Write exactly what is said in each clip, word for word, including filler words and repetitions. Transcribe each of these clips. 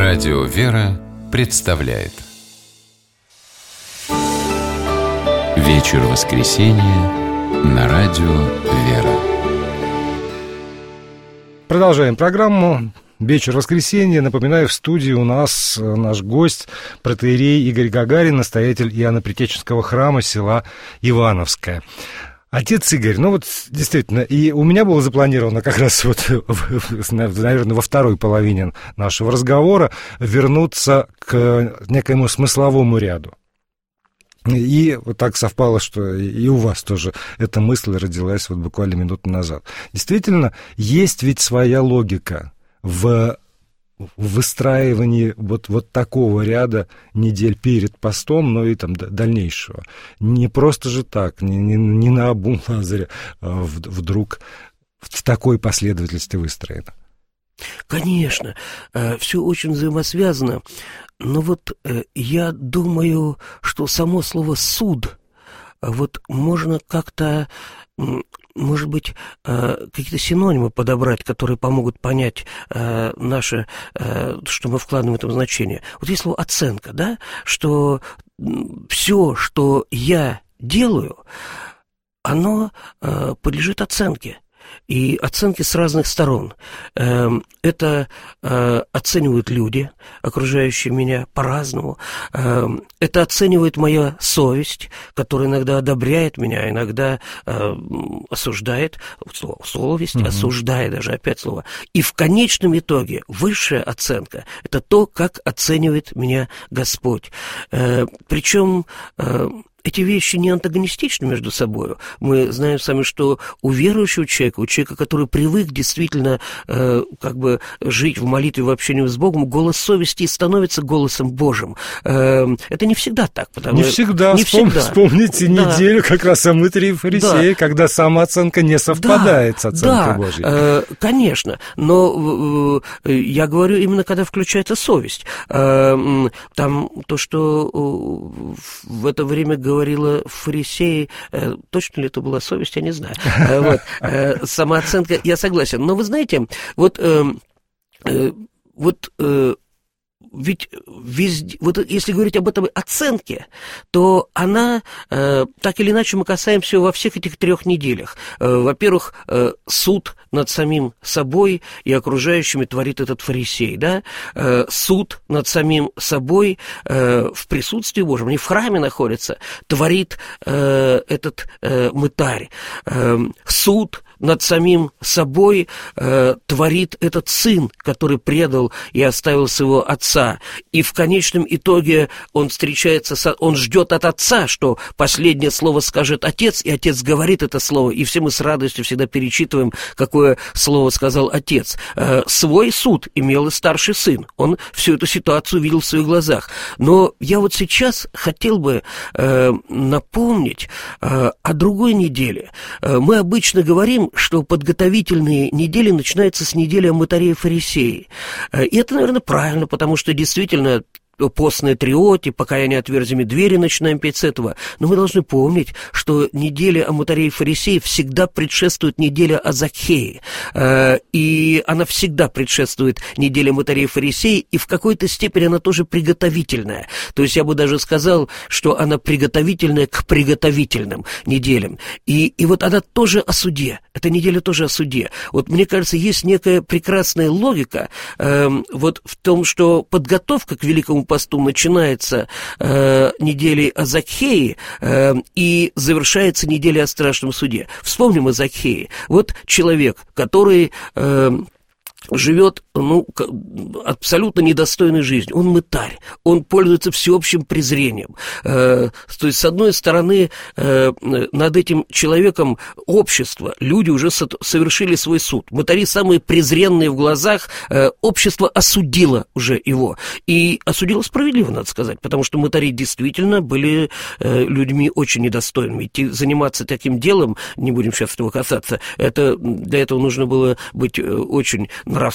Радио «Вера» представляет Вечер воскресенья на Радио «Вера». Продолжаем программу «Вечер воскресенья». Напоминаю, в студии у нас наш гость, протоиерей Игорь Гагарин, настоятель Иоанно-Предтеченского храма села Ивановское. Отец Игорь, ну вот действительно, и у меня было запланировано как раз вот, наверное, во второй половине нашего разговора вернуться к некоему смысловому ряду. И вот так совпало, что и у вас тоже эта мысль родилась вот буквально минуту назад. Действительно, есть ведь своя логика в выстраивании вот, вот такого ряда недель перед постом, но и там дальнейшего. Не просто же так, не, не, не наобум Лазаря а вдруг в такой последовательности выстроено. Конечно, все очень взаимосвязано, но вот я думаю, что само слово «суд» вот можно как-то, может быть, какие-то синонимы подобрать, которые помогут понять наше, что мы вкладываем в это значение. Вот есть слово «оценка», да, что все, что я делаю, оно подлежит оценке. И оценки с разных сторон. Это оценивают люди, окружающие меня, по-разному. Это оценивает моя совесть, которая иногда одобряет меня, иногда осуждает. Слово «совесть», угу. осуждает даже, опять слово. И в конечном итоге высшая оценка – это то, как оценивает меня Господь. Причем эти вещи не антагонистичны между собой. Мы знаем сами, что у верующего человека, у человека, который привык действительно э, как бы жить в молитве, в общении с Богом, голос совести становится голосом Божьим. Э, это не всегда так. Потому... Не всегда. Не Вспом... всегда. Вспомните да. неделю как раз о мытаре фарисея, да. когда самооценка не совпадает да. с оценкой да. Божьей. Э, конечно. Но э, я говорю именно, когда включается совесть. Э, там то, что э, в это время говорится, говорила фарисеи, точно ли это была совесть, я не знаю. Вот. Самооценка, я согласен. Но вы знаете, вот, вот ведь везде, вот если говорить об этой оценке, то она, э, так или иначе, мы касаемся во всех этих трех неделях. Э, во-первых, э, суд над самим собой и окружающими творит этот фарисей, да? Э, суд над самим собой э, в присутствии Божьем, не в храме находится, творит э, этот э, мытарь. Э, суд над самим собой э, творит этот сын, который предал и оставил своего отца. И в конечном итоге он встречается, со, он ждет от отца, что последнее слово скажет отец, и отец говорит это слово, и все мы с радостью всегда перечитываем, какое слово сказал отец. Э, свой суд имел и старший сын, он всю эту ситуацию видел в своих глазах. Но я вот сейчас хотел бы э, напомнить э, о другой неделе. Э, мы обычно говорим, что подготовительные недели начинаются с недели о мытаре и фарисее. И это, наверное, правильно, потому что действительно постные триоти, покаяние отверзями двери, начинаем петь с этого. Но мы должны помнить, что неделя о мытаре и фарисее всегда предшествует неделя о Закхее. И она всегда предшествует неделе мытаря и фарисея, и в какой-то степени она тоже приготовительная. То есть я бы даже сказал, что она приготовительная к приготовительным неделям. И, и вот она тоже о суде. Эта неделя тоже о суде. Вот мне кажется, есть некая прекрасная логика э, вот в том, что подготовка к Великому посту начинается э, неделей о Закхее э, и завершается неделей о страшном суде. Вспомним о Закхее. Вот человек, который э, живет, ну, абсолютно недостойной жизнью. Он мытарь, он пользуется всеобщим презрением. Э, то есть, с одной стороны, э, над этим человеком общество, люди уже со- совершили свой суд. Мытари самые презренные в глазах, э, общество осудило уже его. И осудило справедливо, надо сказать, потому что мытари действительно были э, людьми очень недостойными. Идти заниматься таким делом, не будем сейчас этого касаться, это, для этого нужно было быть очень нравственно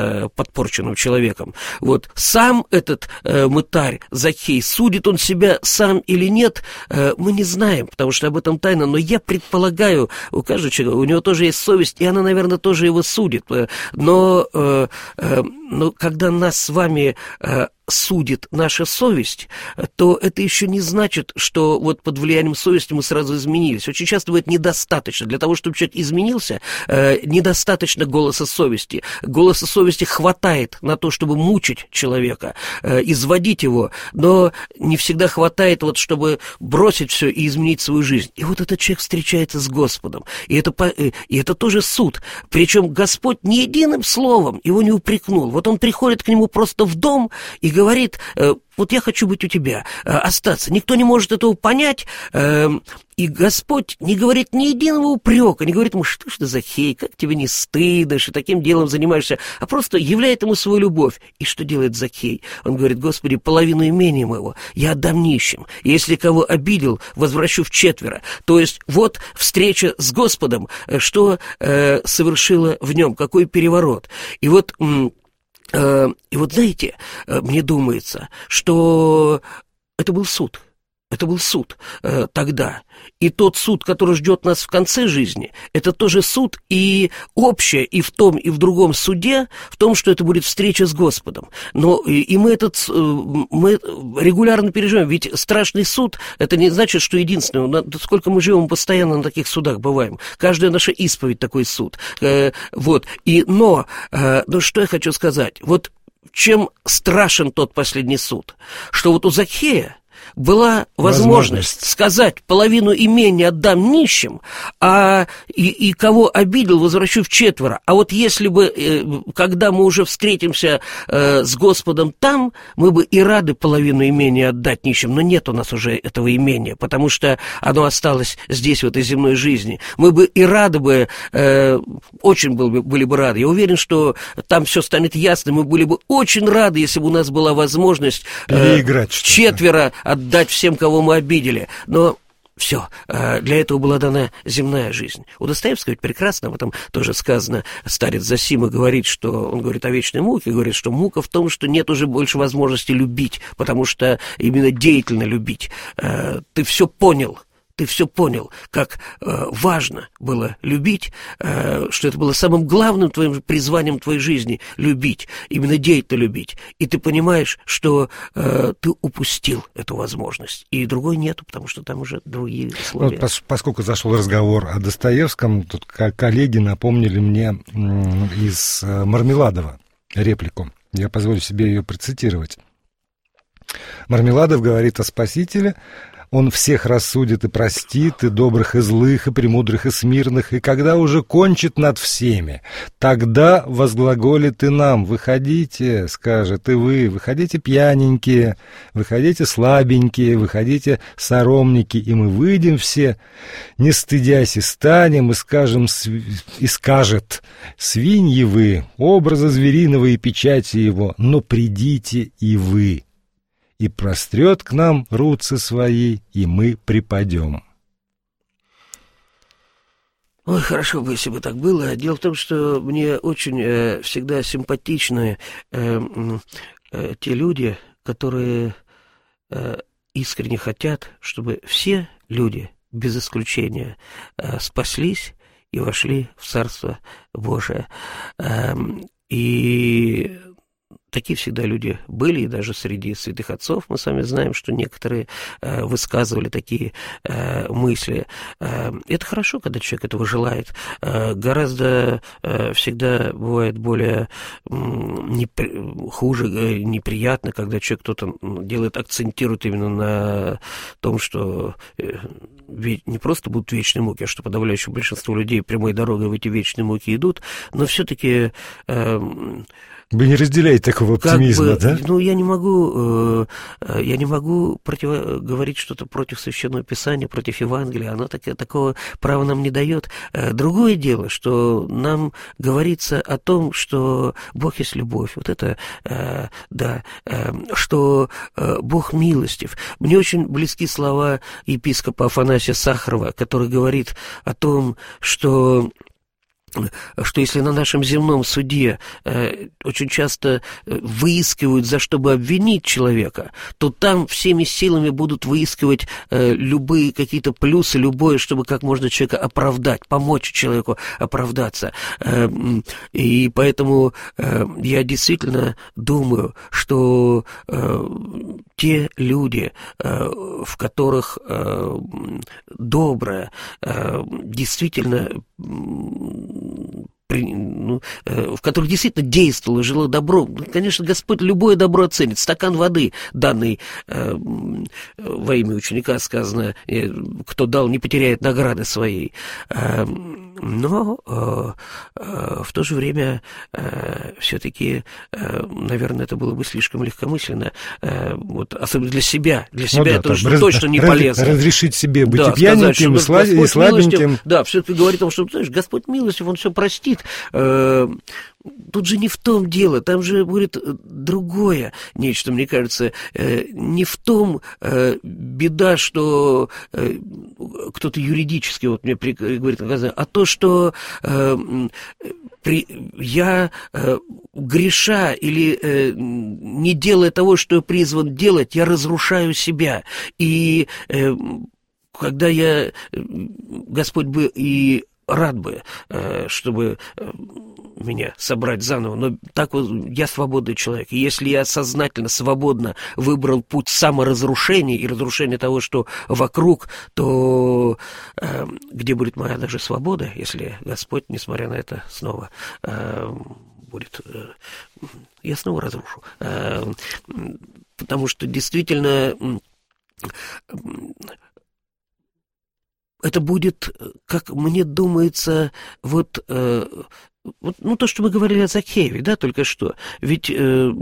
э, подпорченным человеком. Вот сам этот э, мытарь Закхей, судит он себя сам или нет, э, мы не знаем, потому что об этом тайна, но я предполагаю, у каждого человека, у него тоже есть совесть, и она, наверное, тоже его судит. Но, э, э, но когда нас с вами э, судит наша совесть, то это еще не значит, что вот под влиянием совести мы сразу изменились. Очень часто бывает недостаточно. Для того, чтобы человек изменился, э, недостаточно голоса совести. Голоса совести хватает на то, чтобы мучить человека, э, изводить его, но не всегда хватает, вот, чтобы бросить все и изменить свою жизнь. И вот этот человек встречается с Господом. И это, и это тоже суд. Причем Господь ни единым словом его не упрекнул. Вот он приходит к нему просто в дом и говорит: вот я хочу быть у тебя, остаться. Никто не может этого понять, и Господь не говорит ни единого упрека, не говорит ему: что ж ты, Закхей, как тебе не стыдно, что таким делом занимаешься, а просто являет ему свою любовь. И что делает Закхей? Он говорит: Господи, половину имения моего я отдам нищим, и если кого обидел, возвращу вчетверо. То есть вот встреча с Господом, что э, совершила в нем, какой переворот. И вот... И вот, знаете, мне думается, что это был суд. Это был суд э, тогда. И тот суд, который ждет нас в конце жизни, это тоже суд, и общее и в том, и в другом суде, в том, что это будет встреча с Господом. Но и, и мы этот э, мы регулярно переживаем. Ведь страшный суд, это не значит, что единственное. Сколько мы живем, мы постоянно на таких судах бываем. Каждая наша исповедь такой суд. Э, вот. И, но, э, ну что я хочу сказать? Вот чем страшен тот последний суд? Что вот у Закхея была возможность, возможность сказать: половину имения отдам нищим, а и, и кого обидел, возвращу вчетверо. А вот если бы, э, когда мы уже встретимся э, с Господом там, мы бы и рады половину имения отдать нищим, но нет у нас уже этого имения, потому что оно осталось здесь, в этой земной жизни. Мы бы и рады бы, э, очень были бы, были бы рады. Я уверен, что там все станет ясно. Мы были бы очень рады, если бы у нас была возможность э, четверо отдать всем, кого мы обидели. Но все, для этого была дана земная жизнь. У Достоевского ведь прекрасно об этом тоже сказано. Старец Зосима говорит, что он говорит о вечной муке, говорит, что мука в том, что нет уже больше возможности любить, потому что именно деятельно любить. Ты все понял. Ты все понял, как э, важно было любить, э, что это было самым главным твоим призванием твоей жизни — любить, именно деятельно любить. И ты понимаешь, что э, ты упустил эту возможность. И другой нету, потому что там уже другие условия. Вот, пос, поскольку зашел разговор о Достоевском, тут коллеги напомнили мне из Мармеладова реплику. Я позволю себе ее процитировать. Мармеладов говорит о Спасителе: Он всех рассудит и простит, и добрых, и злых, и премудрых, и смирных, и когда уже кончит над всеми, тогда возглаголит и нам: выходите, скажет, и вы, выходите пьяненькие, выходите слабенькие, выходите соромники, и мы выйдем все, не стыдясь, и станем, и скажем, и скажет: свиньи вы, образа звериного и печати его, но придите и вы. И прострет к нам руцы свои, и мы припадем. Ой, хорошо бы, если бы так было. Дело в том, что мне очень э, всегда симпатичны э, э, те люди, которые э, искренне хотят, чтобы все люди, без исключения, э, спаслись и вошли в Царство Божие. Э, и... Такие всегда люди были, и даже среди святых отцов мы с вами знаем, что некоторые э, высказывали такие э, мысли. Э, это хорошо, когда человек этого желает. Э, гораздо э, всегда бывает более э, непри... хуже, э, неприятно, когда человек кто-то делает, акцентирует именно на том, что э, не просто будут вечные муки, а что подавляющее большинство людей прямой дорогой в эти вечные муки идут, но все-таки... Э, Вы не разделяете такого оптимизма, как бы, да? Ну, я не могу, э, я не могу против, говорить что-то против Священного Писания, против Евангелия. Оно так, такого права нам не дает. Э, другое дело, что нам говорится о том, что Бог есть любовь. Вот это, э, да, э, что э, Бог милостив. Мне очень близки слова епископа Афанасия Сахарова, который говорит о том, что... что если на нашем земном суде э, очень часто выискивают, за что бы обвинить человека, то там всеми силами будут выискивать э, любые какие-то плюсы, любое, чтобы как можно человека оправдать, помочь человеку оправдаться. Э, и поэтому э, я действительно думаю, что э, те люди, э, в которых э, доброе, э, действительно... При, ну, э, в которых действительно действовало, жило добро. Конечно, Господь любое добро оценит. Стакан воды, данный э, во имя ученика, сказано, э, кто дал, не потеряет награды своей. Э, но э, э, в то же время э, все-таки, э, наверное, это было бы слишком легкомысленно. Э, вот, особенно для себя. Для себя ну, да, это уж точно не раз, полезно. Разрешить себе быть да, и пьяненьким, сказать, и слабеньким. Да, все-таки говорит о том, что, знаешь, Господь милостив, Он все простит. Тут же не в том дело, там же будет другое нечто, мне кажется. Не в том беда, что кто-то юридически вот мне говорит, а то, что я, греша или не делая того, что я призван делать, я разрушаю себя. И когда я, Господь бы и рад бы, чтобы меня собрать заново, но так вот я свободный человек. И если я сознательно, свободно выбрал путь саморазрушения и разрушения того, что вокруг, то э, где будет моя даже свобода, если Господь, несмотря на это, снова э, будет... Э, я снова разрушу. Э, потому что действительно... Э, это будет, как мне думается, вот, э, вот ну, то, что мы говорили о Закхееве, да, только что. Ведь э,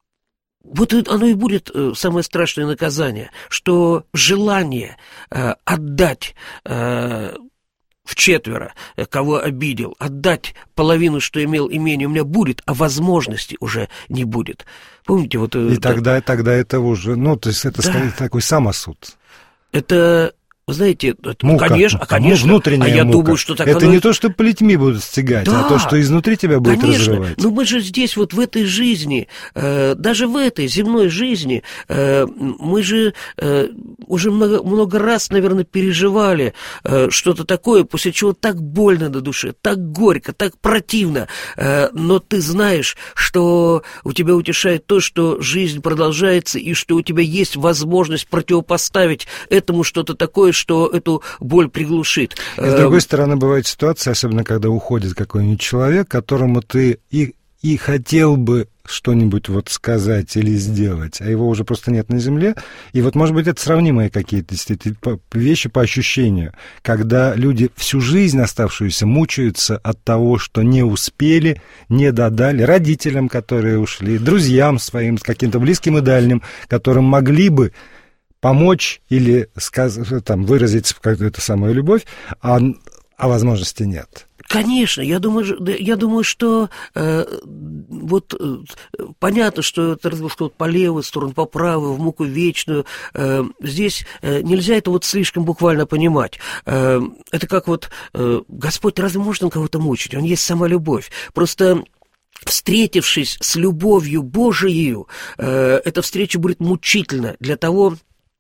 вот оно и будет э, самое страшное наказание, что желание э, отдать э, вчетверо, э, кого обидел, отдать половину, что имел имение, у меня будет, а возможности уже не будет. Помните, вот... Э, и тогда, да, тогда это уже, ну, то есть это, да, скорее, такой самосуд. Это... Вы знаете, мука, конечно, мука, конечно, внутренняя а я мука. думаю, что так это оно... не то, что плетьми будут стягать, да, а то, что изнутри тебя будет конечно. разрывать. Но мы же здесь, вот в этой жизни, э, даже в этой земной жизни, э, мы же э, уже много, много раз, наверное, переживали э, что-то такое, после чего так больно на душе, так горько, так противно, э, но ты знаешь, что у тебя утешает то, что жизнь продолжается, и что у тебя есть возможность противопоставить этому что-то такое, что эту боль приглушит. И с другой стороны, бывает ситуация, особенно когда уходит какой-нибудь человек, которому ты и, и хотел бы что-нибудь вот сказать или сделать, а его уже просто нет на земле. И вот, может быть, это сравнимые какие-то вещи по ощущению, когда люди всю жизнь оставшуюся мучаются от того, что не успели, не додали родителям, которые ушли, друзьям своим, каким-то близким и дальним, которым могли бы помочь или сказ... там, выразить какую-то самую любовь, а, а возможности нет. Конечно, я думаю, я думаю, что э, вот э, понятно, что это разговор по левую сторону, по правую, в муку вечную. Э, здесь э, нельзя это вот слишком буквально понимать. Э, это как вот э, Господь, разве может он кого-то мучить? Он есть сама любовь. Просто... Встретившись с любовью Божией, э, эта встреча будет мучительна для того,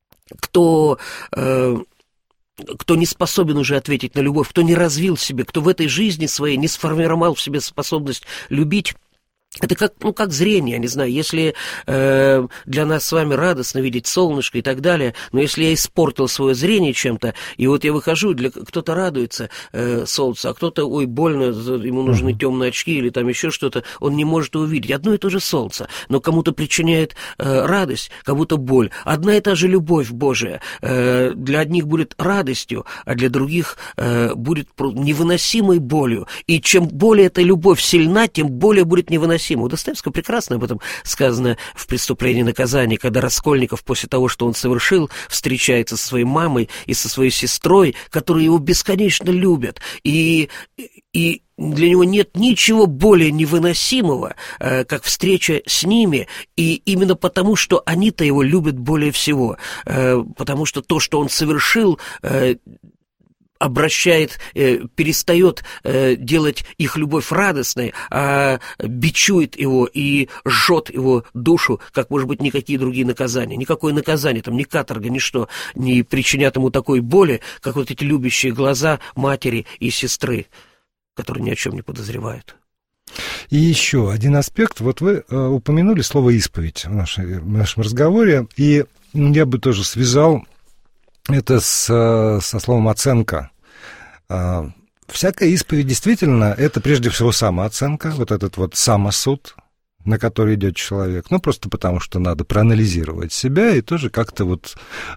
кто, э, кто не способен уже ответить на любовь, кто не развил в себе, кто в этой жизни своей не сформировал в себе способность любить. Это как, ну, как зрение, я не знаю, если э, для нас с вами радостно видеть солнышко и так далее, но если я испортил свое зрение чем-то, и вот я выхожу, для, кто-то радуется э, солнцу, а кто-то, ой, больно, ему нужны темные очки или там еще что-то, он не может увидеть. Одно и то же солнце, но кому-то причиняет э, радость, кому-то боль. Одна и та же любовь Божия э, для одних будет радостью, а для других э, будет невыносимой болью. И чем более эта любовь сильна, тем более будет невыносимой. У Достоевского прекрасно об этом сказано в «Преступлении и наказании», когда Раскольников после того, что он совершил, встречается со своей мамой и со своей сестрой, которые его бесконечно любят. И, и для него нет ничего более невыносимого, э, как встреча с ними, и именно потому, что они-то его любят более всего, э, потому что то, что он совершил, э, обращает, перестает делать их любовь радостной, а бичует его и жжет его душу, как, может быть, никакие другие наказания. Никакое наказание, там, ни каторга, ничто не причинят ему такой боли, как вот эти любящие глаза матери и сестры, которые ни о чем не подозревают. И еще один аспект. Вот вы э, упомянули слово «исповедь» в, нашей, в нашем разговоре, и я бы тоже связал это с, со словом «оценка». Э, всякая исповедь действительно это прежде всего самооценка, вот этот вот самосуд, на который идет человек, ну, просто потому что надо проанализировать себя и тоже как-то вот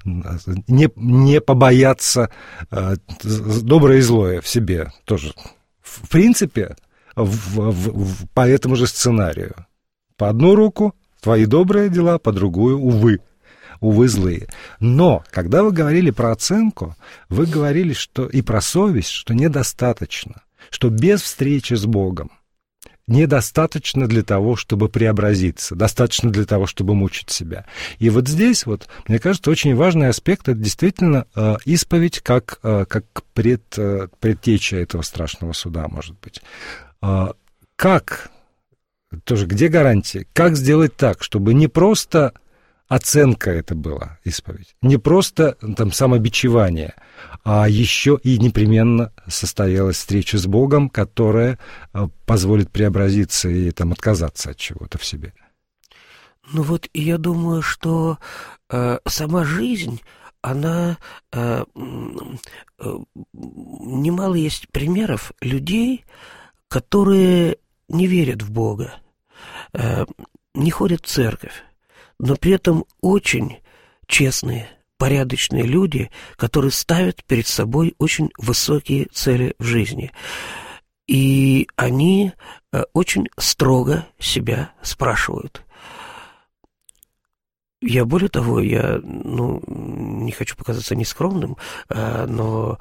не, не побояться э, доброе и злое в себе тоже. В принципе, в, в, в, по этому же сценарию. По одну руку твои добрые дела, по другую, увы, увы, злые. Но, когда вы говорили про оценку, вы говорили, что и про совесть, что недостаточно, что без встречи с Богом недостаточно для того, чтобы преобразиться, достаточно для того, чтобы мучить себя. И вот здесь, вот, мне кажется, очень важный аспект — это действительно э, исповедь как, э, как пред, э, предтеча этого страшного суда, может быть. Э, как, тоже где гарантии, как сделать так, чтобы не просто оценка это была, исповедь, не просто там самобичевание, а еще и непременно состоялась встреча с Богом, которая позволит преобразиться и там отказаться от чего-то в себе. Ну вот, и я думаю, что э, сама жизнь, она... Э, э, немало есть примеров людей, которые не верят в Бога, э, не ходят в церковь, но при этом очень честные, порядочные люди, которые ставят перед собой очень высокие цели в жизни. И они очень строго себя спрашивают. Я, более того, я, ну, не хочу показаться нескромным, но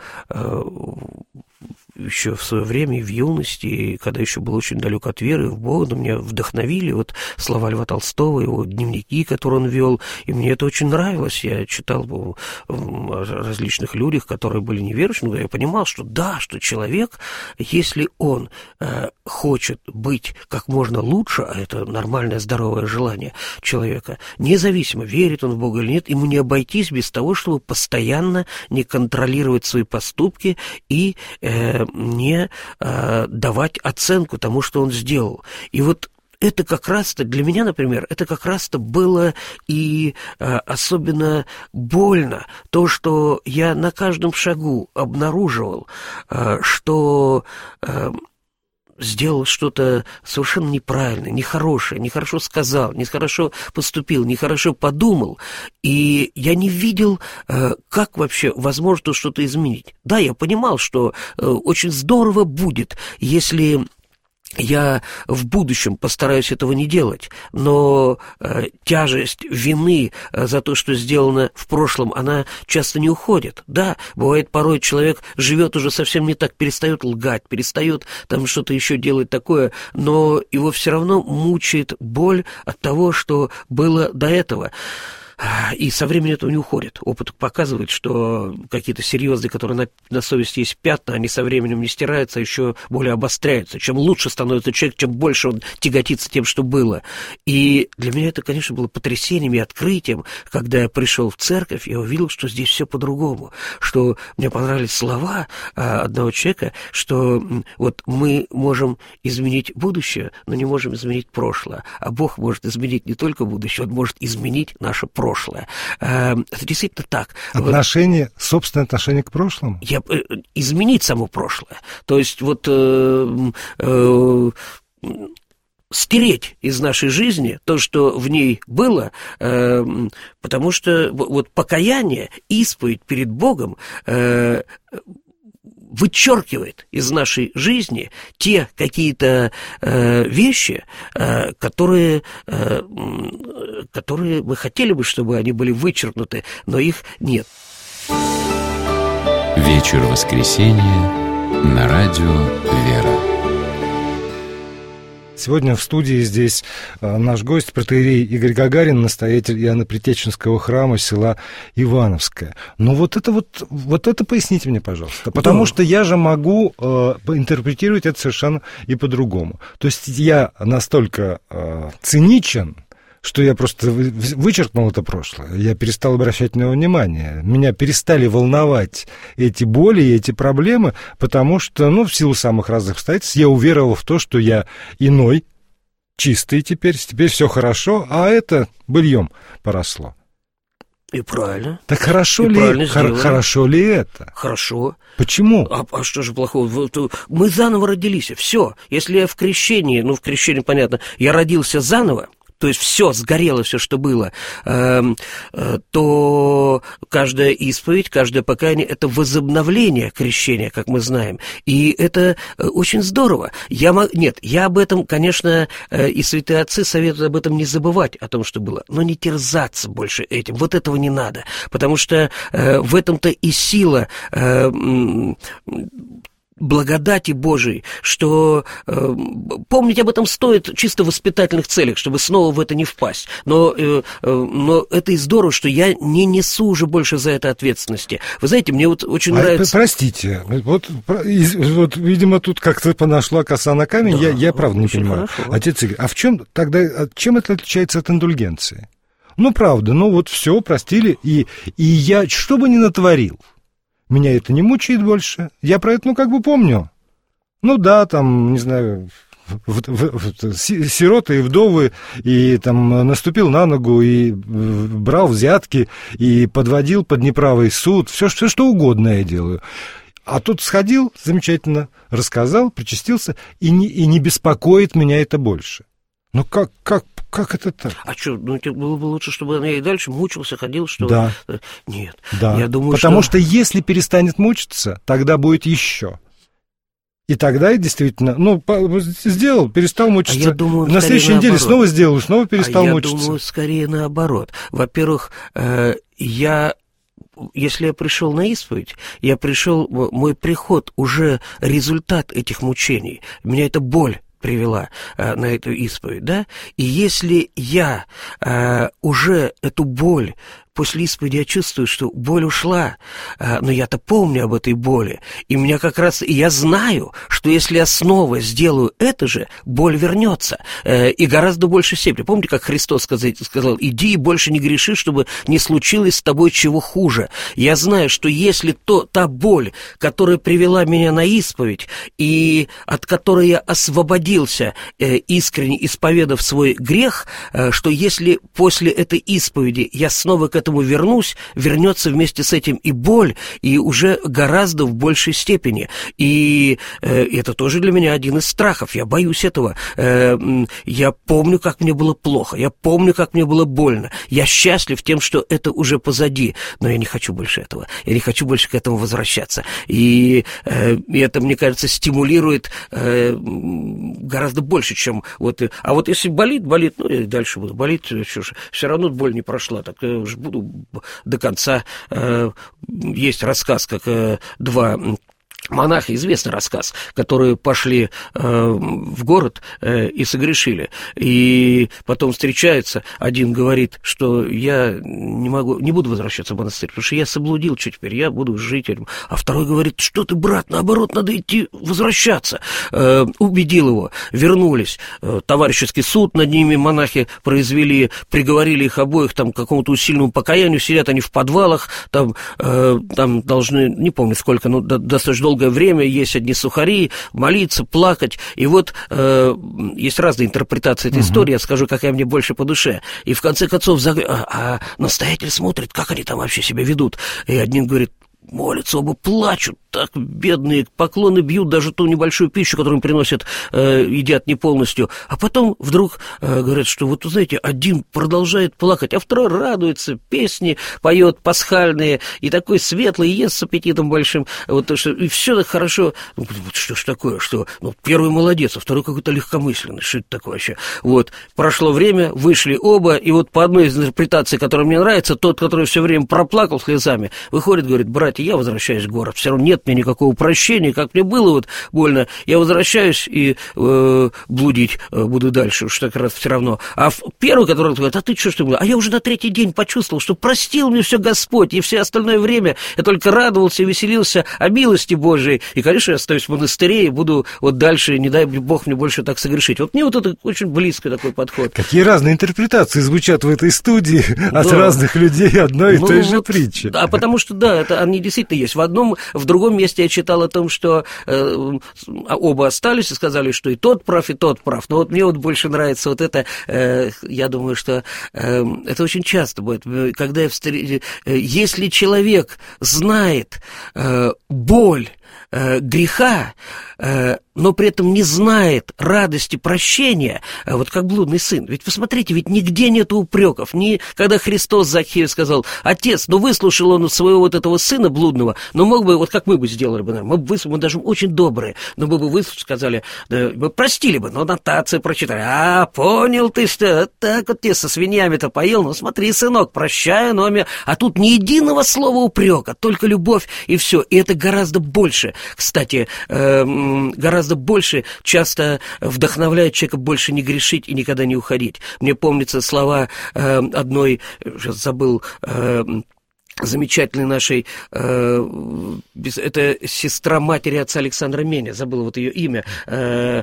еще в свое время, в юности, когда еще был очень далек от веры в Бога, меня вдохновили вот слова Льва Толстого, его дневники, которые он вел, и мне это очень нравилось. Я читал о различных людях, которые были неверующими, но я понимал, что да, что человек, если он э, хочет быть как можно лучше, а это нормальное, здоровое желание человека, независимо, верит он в Бога или нет, ему не обойтись без того, чтобы постоянно не контролировать свои поступки и э, не э, давать оценку тому, что он сделал. И вот это как раз-то, для меня, например, это как раз-то было и э, особенно больно, то, что я на каждом шагу обнаруживал, э, что... Э, сделал что-то совершенно неправильное, нехорошее, нехорошо сказал, нехорошо поступил, нехорошо подумал, и я не видел, как вообще возможно что-то изменить. Да, я понимал, что очень здорово будет, если... я в будущем постараюсь этого не делать, но э, тяжесть вины э, за то, что сделано в прошлом, она часто не уходит. Да, бывает, порой человек живет уже совсем не так, перестает лгать, перестает там что-то еще делать такое, но его все равно мучает боль от того, что было до этого. И со временем этого не уходит. Опыт показывает, что какие-то серьезные, которые на, на совести есть пятна, они со временем не стираются, а еще более обостряются. Чем лучше становится человек, чем больше он тяготится тем, что было. И для меня это, конечно, было потрясением и открытием, когда я пришел в церковь, я увидел, что здесь все по-другому. Что мне понравились слова одного человека, что вот мы можем изменить будущее, но не можем изменить прошлое. А Бог может изменить не только будущее, Он может изменить наше прошлое. прошлое. Это действительно так. Отношение, вот, собственное отношение к прошлому? Я, изменить само прошлое. То есть вот э, э, стереть из нашей жизни то, что в ней было, э, потому что вот покаяние, исповедь перед Богом э, вычеркивает из нашей жизни те какие-то э, вещи, э, которые, э, которые мы хотели бы, чтобы они были вычеркнуты, но их нет. Вечер воскресенья на радио «Вера». Сегодня в студии здесь наш гость, протоиерей Игорь Гагарин, настоятель Иоанна-Предтеченского храма села Ивановское. Но вот это вот, вот это поясните мне, пожалуйста, потому да. что я же могу э, интерпретировать это совершенно и по-другому. То есть я настолько э, циничен, что я просто вычеркнул это прошлое, я перестал обращать на него внимание. Меня перестали волновать эти боли и эти проблемы, потому что, ну, в силу самых разных обстоятельств, я уверовал в то, что я иной, чистый теперь, теперь все хорошо, а это быльем поросло. И правильно. Так хорошо, ли, хор- хорошо ли это? Хорошо. Почему? А, а что же плохого? Мы заново родились, все. Если я в крещении, ну, в крещении, понятно, я родился заново, то есть все сгорело, все, что было, то каждая исповедь, каждое покаяние – это возобновление крещения, как мы знаем. И это очень здорово. Я, нет, я об этом, конечно, и святые отцы советуют об этом не забывать, о том, что было, но не терзаться больше этим. Вот этого не надо, потому что в этом-то и сила благодати Божией, что э, помнить об этом стоит чисто в воспитательных целях, чтобы снова в это не впасть. Но, э, э, но это и здорово, что я не несу уже больше за это ответственности. Вы знаете, мне вот очень а нравится... Простите, вот, вот, видимо, тут как-то понашла коса на камень, да, я, я правда не понимаю. Хорошо. Отец Игорь, а в чем тогда, чем это отличается от индульгенции? Ну, правда, ну вот все, простили, и, и я что бы ни натворил, меня это не мучает больше. Я про это, ну, как бы помню. Ну, да, там, не знаю, в, в, в, сироты и вдовы, и там наступил на ногу, и брал взятки, и подводил под неправый суд. Все, все что угодно я делаю. А тут сходил, замечательно, рассказал, причастился, и не, и не беспокоит меня это больше. Ну, как, как, как это так? А что, ну, было бы лучше, чтобы я и дальше мучился, ходил, что... Да. Нет, да. я думаю, Потому что... что если перестанет мучиться, тогда будет еще. И тогда я действительно, ну, сделал, перестал мучиться. А я думаю, на следующей неделе наоборот. снова сделал, снова перестал а мучиться. Я думаю, скорее наоборот. Во-первых, э, я... Если я пришел на исповедь, я пришел, мой приход уже результат этих мучений. Меня эта боль привела э, на эту исповедь, да? И если я э, уже эту боль после исповеди я чувствую, что боль ушла, но я-то помню об этой боли, и меня как раз, и я знаю, что если я снова сделаю это же, боль вернется, и гораздо больше степени. Помните, как Христос сказал, иди и больше не греши, чтобы не случилось с тобой чего хуже. Я знаю, что если то, та боль, которая привела меня на исповедь, и от которой я освободился, искренне исповедав свой грех, что если после этой исповеди я снова к этому вернусь, вернется вместе с этим и боль, и уже гораздо в большей степени. И э, это тоже для меня один из страхов. Я боюсь этого. Э, я помню, как мне было плохо. Я помню, как мне было больно. Я счастлив тем, что это уже позади. Но я не хочу больше этого. Я не хочу больше к этому возвращаться. И, э, и это, мне кажется, стимулирует э, гораздо больше, чем... Вот, а вот если болит, болит, ну, я дальше буду болеть. Все равно боль не прошла. Так я уже буду до конца. Есть рассказ, как два монаха, известный рассказ, которые пошли э, в город э, и согрешили. И потом встречаются, один говорит, что я не могу, не буду возвращаться в монастырь, потому что я соблудил, что теперь, я буду жить. А второй говорит, что ты, брат, наоборот, надо идти возвращаться. Э, убедил его, вернулись. Э, товарищеский суд над ними монахи произвели, приговорили их обоих там, к какому-то усиленному покаянию, сидят они в подвалах, там, э, там должны, не помню сколько, но достаточно долго долгое время есть одни сухари, молиться, плакать. И вот э, есть разные интерпретации этой угу. истории, я скажу, какая мне больше по душе. И в конце концов, заг... а, а настоятель смотрит, как они там вообще себя ведут. И один говорит, молятся, оба плачут, так бедные, поклоны бьют, даже ту небольшую пищу, которую им приносят, э, едят не полностью. А потом вдруг э, говорят, что вот, знаете, один продолжает плакать, а второй радуется, песни поет пасхальные, и такой светлый, и ест с аппетитом большим. Вот, что, и все так хорошо. Ну, вот что ж такое, что ну, первый молодец, а второй какой-то легкомысленный. Что это такое вообще? Вот, прошло время, вышли оба, и вот по одной из интерпретаций, которая мне нравится, тот, который все время проплакал слезами, выходит, говорит, братья, все-таки я возвращаюсь в город, все равно нет мне никакого прощения, как мне было вот больно, я возвращаюсь и э, блудить э, буду дальше, уж так раз все равно. А первый, который говорит, а ты что, что, а я уже на третий день почувствовал, что простил мне все Господь, и все остальное время я только радовался, веселился о милости Божией, и, конечно, я остаюсь в монастыре и буду вот дальше, не дай Бог мне больше так согрешить. Вот мне вот это очень близко такой подход. Какие разные интерпретации звучат в этой студии да. от разных людей одной ну, и той вот, же притчи. А потому что, да, это они действительно есть. В одном, в другом месте я читал о том, что э, оба остались и сказали, что и тот прав, и тот прав. Но вот мне вот больше нравится вот это, э, я думаю, что э, это очень часто будет, когда я встр... если человек знает э, боль э, греха, э, но при этом не знает радости прощения, вот как блудный сын. Ведь посмотрите, ведь нигде нет упреков. Ни когда Христос Захею сказал, отец, ну выслушал он своего вот этого сына блудного, но мог бы, вот как мы бы сделали бы, наверное, мы бы выслушали, мы даже очень добрые, но мы бы выслушали, сказали, да, мы простили бы, но нотации прочитали. А, понял ты, что так вот тебе со свиньями-то поел, ну смотри, сынок, прощаю, но... А тут ни единого слова упрека, только любовь и все. И это гораздо больше, кстати, э, гораздо гораздо больше часто вдохновляет человека больше не грешить и никогда не уходить. Мне помнятся слова э, одной, сейчас забыл, э, замечательной нашей, э, без, это сестра матери отца Александра Меня, забыла вот ее имя, э,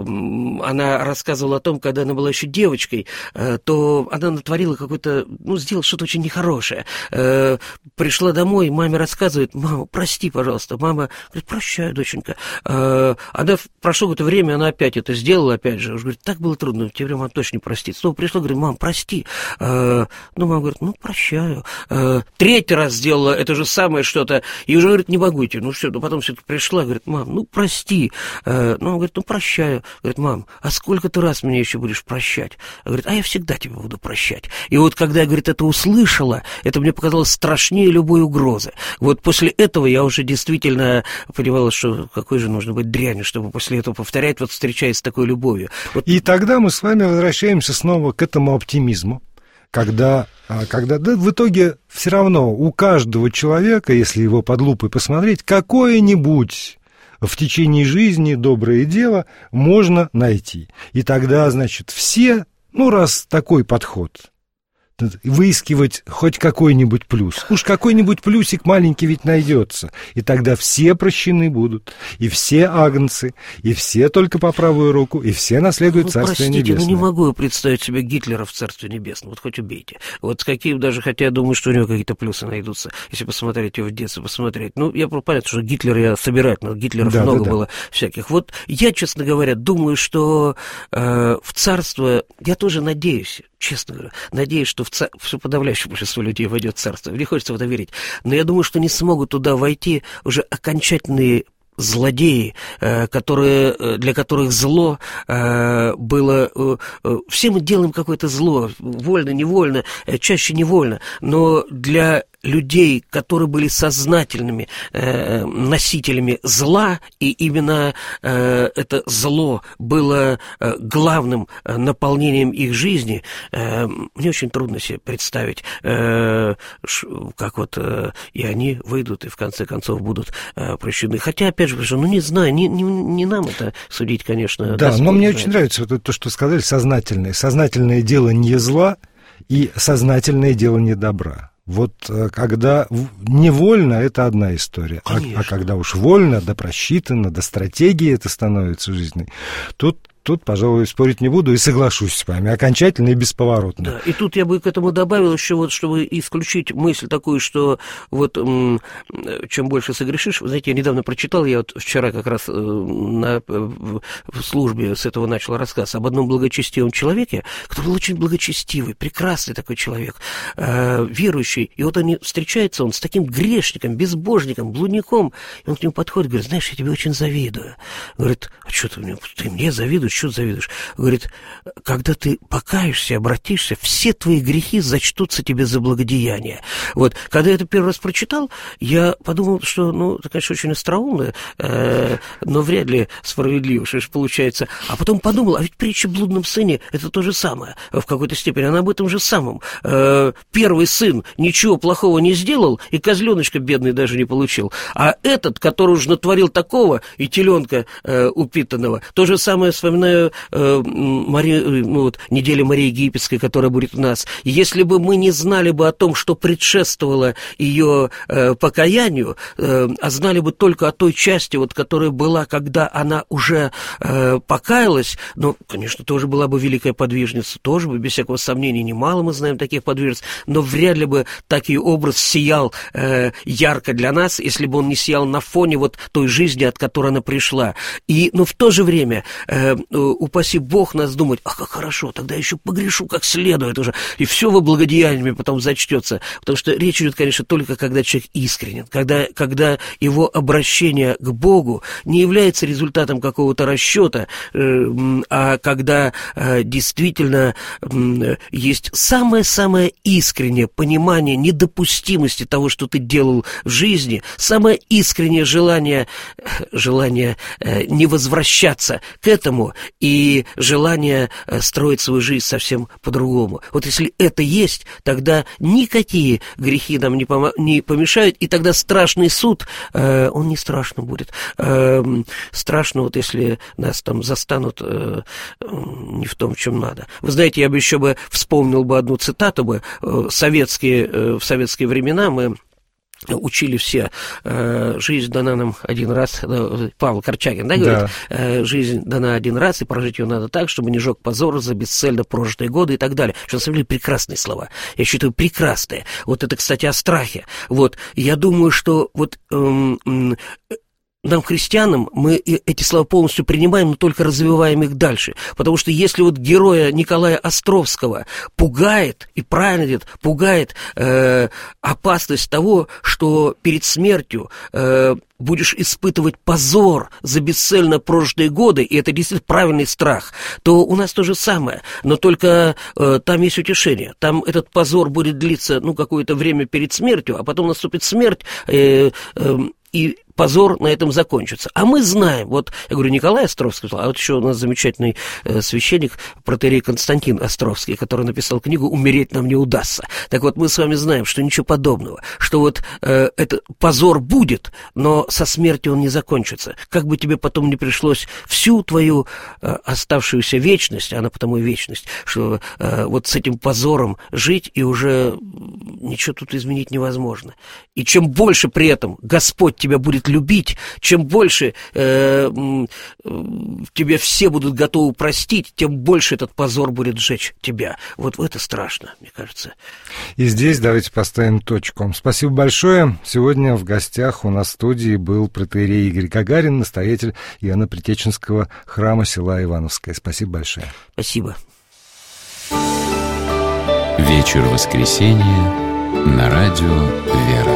она рассказывала о том, когда она была еще девочкой, э, то она натворила какое-то, ну, сделала что-то очень нехорошее. Э, пришла домой, маме рассказывает, мама, прости, пожалуйста. Мама говорит, прощаю, доченька. Э, она, прошло какое-то время, она опять это сделала, опять же, говорит, так было трудно, теперь мама точно не простит. Снова пришла, говорит, мам, прости. Э, ну, мама говорит, ну, прощаю. Э, третий раз сделала это же самое что-то, и уже, говорит, не могу идти. Ну все, ну потом все-таки пришла, говорит, мам, ну прости. Э, ну, он говорит, ну прощаю. Говорит, мам, а сколько ты раз меня еще будешь прощать? Говорит, а я всегда тебя буду прощать. И вот когда я, говорит, это услышала, это мне показалось страшнее любой угрозы. Вот после этого я уже действительно понимала, что какой же нужно быть дрянью, чтобы после этого повторять, вот встречаясь с такой любовью. Вот. И тогда мы с вами возвращаемся снова к этому оптимизму. Когда, когда да, в итоге все равно у каждого человека, если его под лупой посмотреть, какое-нибудь в течение жизни доброе дело можно найти. И тогда, значит, все, ну, раз такой подход, выискивать хоть какой-нибудь плюс. Уж какой-нибудь плюсик маленький ведь найдется. И тогда все прощены будут. И все агнцы, и все только по правую руку, и все наследуют ну, Царствие простите, Небесное. Ну, не могу я представить себе Гитлера в Царстве Небесном. Вот хоть убейте. Вот какие даже, хотя я думаю, что у него какие-то плюсы найдутся, если посмотреть его в детстве, посмотреть. Ну, я понятно, что Гитлер я собирать, но Гитлеров да, много да, да. было всяких. Вот я, честно говоря, думаю, что э, в Царство, я тоже надеюсь, честно говоря, надеюсь, что в цар... все подавляющее большинство людей войдет в царство. Мне хочется в это верить. Но я думаю, что не смогут туда войти уже окончательные злодеи, которые, для которых зло было... Все мы делаем какое-то зло, вольно, невольно, чаще невольно, но для людей, которые были сознательными э, носителями зла, и именно э, это зло было э, главным э, наполнением их жизни, э, мне очень трудно себе представить, э, ш, как вот э, и они выйдут, и в конце концов будут э, прощены. Хотя, опять же, ну не знаю, не, не, не нам это судить, конечно. Да, но мне знает. Очень нравится вот то, что сказали, сознательное. Сознательное дело не зла, и сознательное дело не добра. Вот когда невольно, это одна история, а, а когда уж вольно, да просчитано, да стратегии это становится жизненной, тут, тут, пожалуй, спорить не буду и соглашусь с вами, окончательно и бесповоротно. Да, и тут я бы к этому добавил еще вот, чтобы исключить мысль такую, что вот м, чем больше согрешишь, вы знаете, я недавно прочитал, я вот вчера как раз на, в службе с этого начал рассказ об одном благочестивом человеке, который был очень благочестивый, прекрасный такой человек, э, верующий, и вот они встречаются, он с таким грешником, безбожником, блудником, и он к нему подходит, говорит, знаешь, я тебе очень завидую. Говорит, а что ты мне, ты мне завидуешь? чего завидуешь? Говорит, когда ты покаешься, обратишься, все твои грехи зачтутся тебе за благодеяние. Вот, когда я это первый раз прочитал, я подумал, что, ну, это, конечно, очень остроумно, э, но вряд ли справедливо, что же получается. А потом подумал, а ведь притча о блудном сыне – это то же самое, в какой-то степени, она об этом же самом. Э, первый сын ничего плохого не сделал, и козленочка бедный даже не получил. А этот, который уже натворил такого, и теленка э, упитанного, то же самое вспоминаю э, Мари, ну, вот, неделя Марии Египетской, которая будет у нас. Если бы мы не знали бы о том, что предшествовало ее э, покаянию, э, а знали бы только о той части, вот, которая была, когда она уже э, покаялась, ну, конечно, тоже была бы великая подвижница, тоже бы, без всякого сомнения, немало мы знаем таких подвижниц, но вряд ли бы такой образ сиял э, ярко для нас, если бы он не сиял на фоне вот той жизни, от которой она пришла. И, но в то же время, э, упаси Бог нас думать, а как хорошо, тогда еще погрешу как следует уже, и все во благодеяниями потом зачтется. Потому что речь идет, конечно, только когда человек искренен, когда, когда его обращение к Богу не является результатом какого-то расчета, э, а когда э, действительно э, есть самое-самое искреннее понимание недопустимости того, что ты делал в жизни, самое искреннее желание, желание э, не возвращаться к этому и желание э, строить свою жизнь совсем по-другому. Вот если это есть, тогда никакие грехи нам не, помо- не помешают, и тогда страшный суд, э, он не страшно будет. Э, страшно, вот если нас там застанут э, не в том, в чем надо. Вы знаете, я бы еще бы вспомнил бы одну цитату бы. Э, советские, э, в советские времена мы учили все, э, жизнь дана нам один раз, э, Павел Корчагин, да, говорит, да. Э, жизнь дана один раз, и прожить ее надо так, чтобы не жег позор за бесцельно прожитые годы и так далее. Что, на самом деле, прекрасные слова. Я считаю, прекрасные. Вот это, кстати, о страхе. Вот, я думаю, что вот... Э, э, нам, христианам, мы эти слова полностью принимаем, но только развиваем их дальше. Потому что если вот героя Николая Островского пугает, и правильно говорит, пугает э, опасность того, что перед смертью э, будешь испытывать позор за бесцельно прожитые годы, и это действительно правильный страх, то у нас то же самое, но только э, там есть утешение. Там этот позор будет длиться, ну, какое-то время перед смертью, а потом наступит смерть, э, э, и позор на этом закончится. А мы знаем, вот, я говорю, Николай Островский, а вот еще у нас замечательный э, священник, протоиерей Константин Островский, который написал книгу «Умереть нам не удастся». Так вот, мы с вами знаем, что ничего подобного, что вот э, этот позор будет, но со смертью он не закончится. Как бы тебе потом не пришлось всю твою э, оставшуюся вечность, она потому и вечность, что э, вот с этим позором жить, и уже ничего тут изменить невозможно. И чем больше при этом Господь тебя будет любить, чем больше э, э, тебе все будут готовы простить, тем больше этот позор будет сжечь тебя. Вот это страшно, мне кажется. И здесь давайте поставим точку. Спасибо большое. Сегодня в гостях у нас в студии был протоиерей Игорь Гагарин, настоятель Иоанна-Притеченского храма села Ивановское. Спасибо большое. Спасибо. Вечер воскресенья на радио «Вера».